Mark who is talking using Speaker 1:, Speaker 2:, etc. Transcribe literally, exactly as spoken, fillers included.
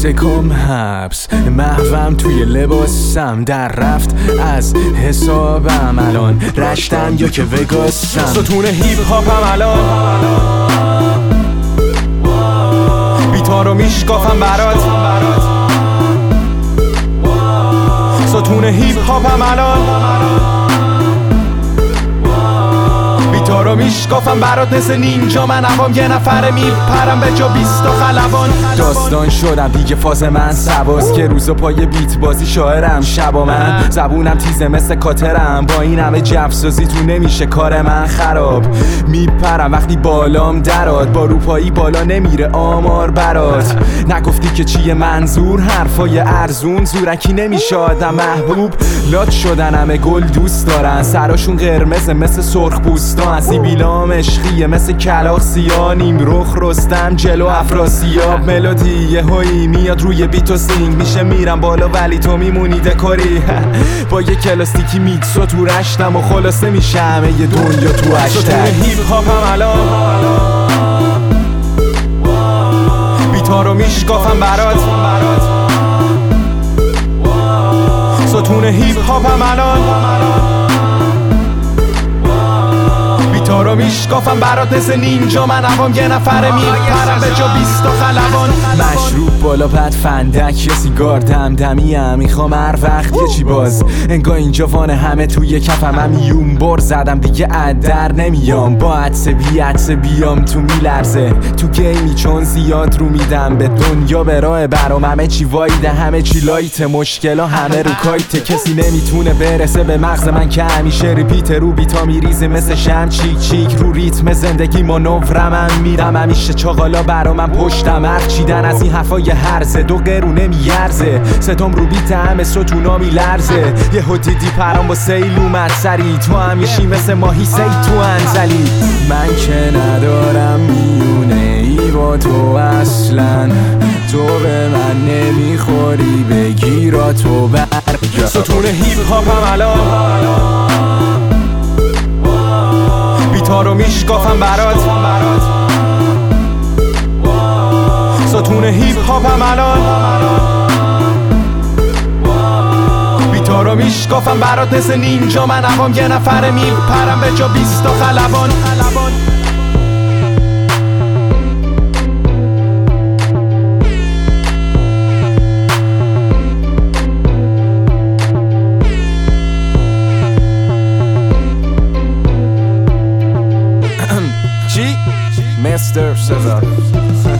Speaker 1: سکم حبس محوم توی لباسم در رفت از حسابم الان رشتم یا که وگاسم ستون هیپ هاپم الان بیتا رو میشکافم برات ستون هیپ هاپم الان بیتا رو میشکافم برات مثل نینجا من عوام یه نفره میپرم به جا بیست و خلبان داستان شدم دیگه فاز من سواست که روزا پای بیت بازی شاعرم شبا من زبونم تیزه مثل کاترم با این همه جفسازی تو نمیشه کار من خراب میپرم وقتی بالام دراد با روپایی بالا نمیره آمار برات نگفتی که چیه منظور حرفای ارزون زورکی نمیشه آدم محبوب لات شدن همه گل دوست دارن سراشون قرمزه مثل سرخ پوستان سیبیلام عشقیه مثل کلاغ سیاه نیم رخ رستم جلو افراسیاب ملودی یه هایی میاد روی بیت و سینگ میشه میرم بالا ولی تو میمونی دکوری با یه کلاستیکی میکسو تو رشتم و خلاصه میشه همه یه دنیا تو هشتگ هیپ هاپم الان بیتا رو میشکافم برات ستون هیپ هاپم الان بیتا رو میشکافم برات مثل نینجا من عوام یه نفره میپرم به جا بیست و خلبان مشروب بالا پد فندک یا سیگار دمدمیم میخوام هر وقت یه چی باز انگار اینجا وانه همه توی کفم هم یون بر زدم دیگه ادر نمیام با عدسه بی عدسه بیام تو میلرزه تو گیمی چون زیاد رو میدم به دنیا به راه برام همه چی وایده همه چی لایت مشکلا همه رو کایت کسی نمیتونه برسه به مغز من که همیشه ریپیت رو بیتا میریزه مثل شم چیک چیک رو ریتم زندگی مانورم من میرم همیشه چاقالا برا من پشتم حرف چیدن از این حرفای هرزه دو قرونه میارزه ستم رو بیت همه ستونا میلرزه یه دیدی پرام با سیل اومد سری تو همیشی مثل ماهی سی تو انزلی من که ندارم میونه ای با تو اصلا تو به من نمیخوری بگیرا تو برگا ستون هیپ هاپم الان بیتا رو میشکافم برات ستون هیپ هاپم الان بیتا رو میشکافم برات مثل نینجا من عوام یه نفره میپرم به جا بیست و خلبان Mister Cesar